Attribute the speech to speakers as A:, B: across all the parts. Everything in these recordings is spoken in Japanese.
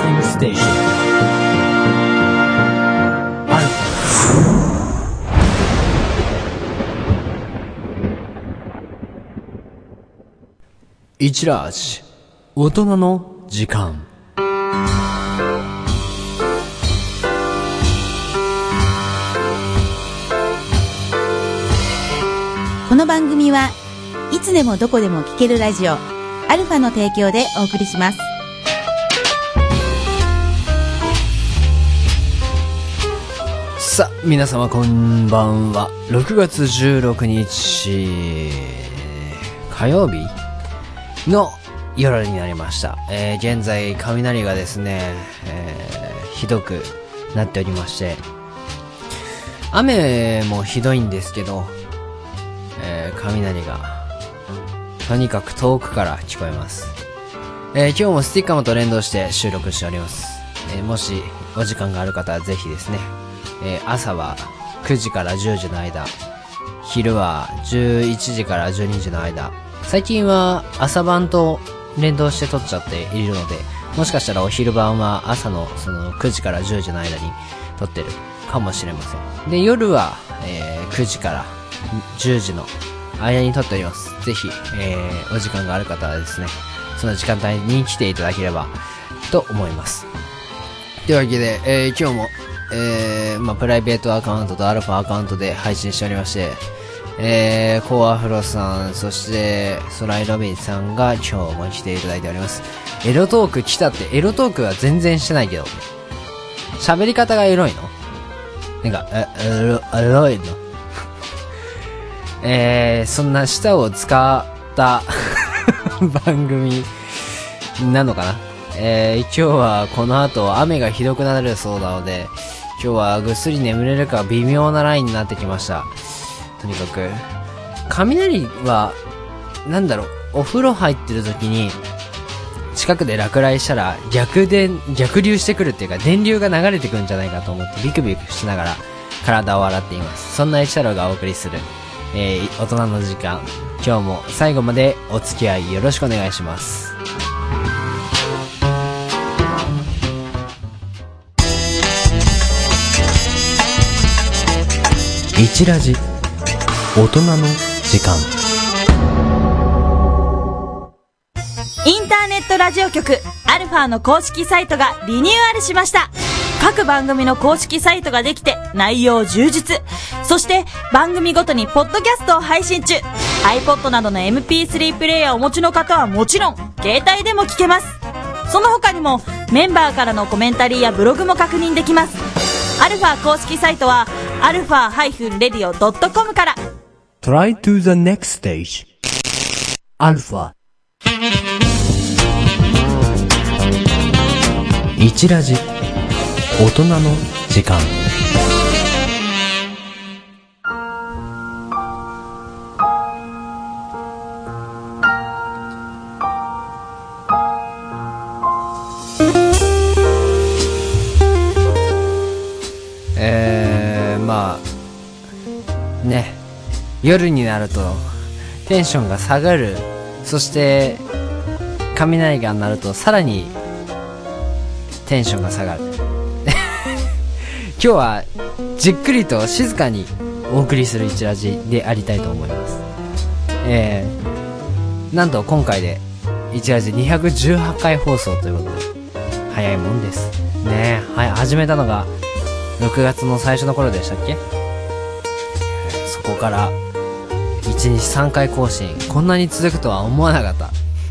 A: Broadcasting Station Alpha。 一ラージ大人の時間。
B: この番組はいつでもどこでも聴けるラジオアルファの提供でお送りします。
A: さあ皆様こんばんは。6月16日火曜日の夜になりました。現在雷がですね、ひどくなっておりまして、雨もひどいんですけど、雷がとにかく遠くから聞こえます。今日もスティッカムと連動して収録しております。もしお時間がある方はぜひですね、朝は9時から10時の間、昼は11時から12時の間、最近は朝晩と連動して撮っちゃっているので、もしかしたらお昼晩は朝のその9時から10時の間に撮ってるかもしれません。で、夜は、9時から10時の間に撮っております。ぜひ、お時間がある方はですね、その時間帯に来ていただければと思います。というわけで、今日も、プライベートアカウントとアルファアカウントで配信しておりまして、コアフロさん、そしてソライロビンさんが今日も来ていただいております。エロトーク来たって、エロトークは全然してないけど、喋り方がエロいの？なんか、エロいの？そんな舌を使った番組なのかな。今日はこの後雨がひどくなるそうなので、今日はぐっすり眠れるか微妙なラインになってきました。とにかく雷はなんだろう、お風呂入ってる時に近くで落雷したら逆流してくるっていうか、電流が流れてくるんじゃないかと思ってビクビクしながら体を洗っています。そんな一太郎がお送りする大人の時間、今日も最後までお付き合いよろしくお願いします。一ラジ大人の時間。
B: インターネットラジオ局アルファの公式サイトがリニューアルしました。各番組の公式サイトができて内容充実、そして番組ごとにポッドキャストを配信中。 iPod などの MP3 プレイヤーをお持ちの方はもちろん携帯でも聞けます。その他にもメンバーからのコメンタリーやブログも確認できます。アルファ公式サイトはアルファ-radio.com から。
A: Try to the next stage アルファ。一ラジ大人の時間。ね、夜になるとテンションが下がる。そして雷が鳴るとさらにテンションが下がる今日はじっくりと静かにお送りする一ラジでありたいと思います。なんと今回で一ラジ218回放送ということで早いもんですね。はい、始めたのが6月の最初の頃でしたっけ。そこから1日3回更新、こんなに続くとは思わなかった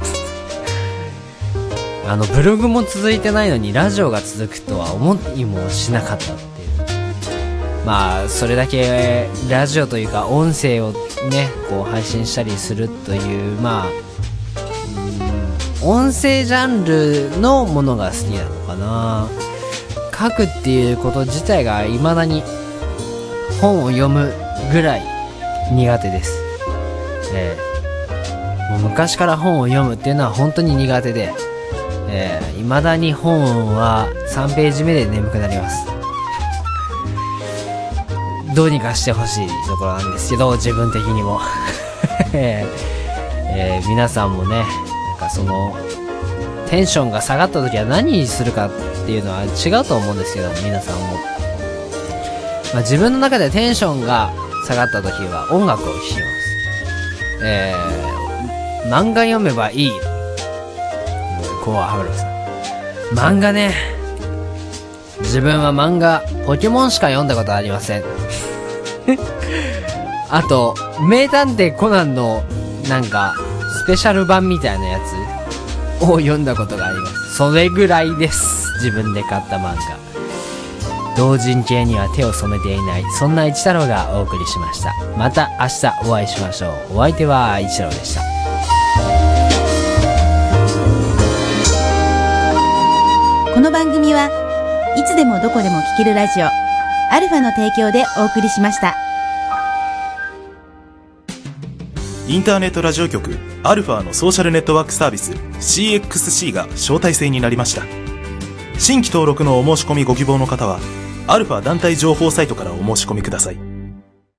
A: ブログも続いてないのにラジオが続くとは思いもしなかったっていう。まあそれだけラジオというか音声をねこう配信したりするという、まあ音声ジャンルのものが好きなのかな。書くっていうこと自体が未だに本を読むぐらい苦手です。もう昔から本を読むっていうのは本当に苦手で、未だに本は3ページ目で眠くなります。どうにかしてほしいところなんですけど、自分的にも皆さんもね、なんかそのテンションが下がった時は何するかっていうのは違うと思うんですけど、皆さんも。自分の中でテンションが下がった時は音楽を聴きます。漫画読めばいい。こうははるさん。漫画ね。自分は漫画、ポケモンしか読んだことありません。あと、名探偵コナンの、なんか、スペシャル版みたいなやつを読んだことがあります。それぐらいです。自分で買った漫画。同人系には手を染めていない、そんな一太郎がお送りしました。また明日お会いしましょう。お相手は一太郎でした。
C: この番組はいつでもどこでも聴けるラジオアルファの提供でお送りしました。
D: インターネットラジオ局アルファのソーシャルネットワークサービス CXC が招待制になりました。新規登録のお申し込みご希望の方はアルファ団体情報サイトからお申し込みください。